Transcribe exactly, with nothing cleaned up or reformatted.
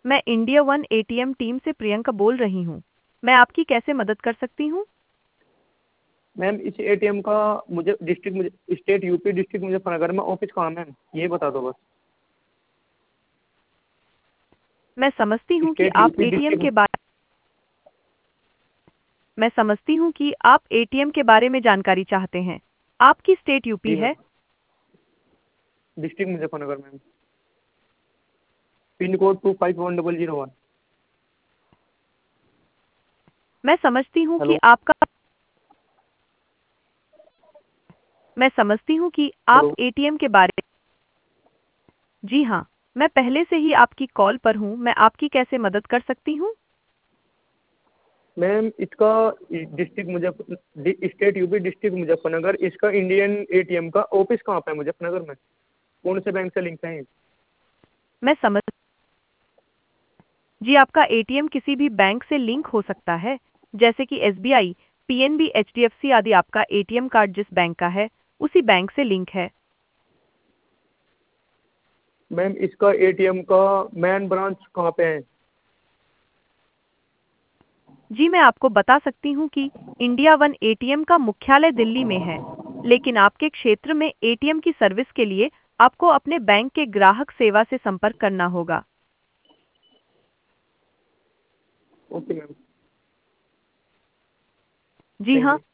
मैं India one ATM team से प्रियंका बोल रही हूँ। मैं आपकी कैसे मदद कर सकती हूँ? मैम इस एटीएम का मुझे डिस्ट्रिक्ट मुझे स्टेट यूपी डिस्ट्रिक्ट मुजफ्फरनगर में ऑफिस कहाँ है मैम, ये बता दो बस। मैं समझती हूँ कि स्टेट आप यूपी एटीएम के डिस्ट्रिक्ट। बारे मैं समझती हूँ कि आप एटीएम के बारे में जानकारी चाहते हैं। आपकी स्टेट यूपी जी है? Ma'am, district Muzaffarnagar ma'am, pin code two five one double zero one. मैं समझती हूँ कि हेलो। आपका मैं समझती हूँ कि आप हेलो एटीएम के बारे जी हाँ, मैं पहले से ही आपकी कॉल पर हूँ। मैं आपकी कैसे मदद कर सकती हूँ? मैम, इसका district Muzaffar state UP district Muzaffarnagar, इसका इंडियन एटीएम का ऑफिस कहाँ पे है मुजफ्फरनगर में? कौन से बैंक से लिंक है? मैं समझ जी आपका एटीएम किसी भी बैंक से लिंक हो सकता है, जैसे कि एसबीआई, पीएनबी, एचडीएफसी आदि। आपका एटीएम कार्ड जिस बैंक का है, उसी बैंक से लिंक है। मैम, इसका एटीएम का मेन ब्रांच कहाँ पे है? जी मैं आपको बता सकती हूँ कि इंडिया वन एटीएम का मुख्यालय दिल्ली में है, लेकिन आपके क्षेत्र में एटीएम की सर्विस के लिए आपको अपने बैंक के ग्राहक सेवा से संपर्क करना होगा। ओके मैम, जी थैंक हाँ, यू।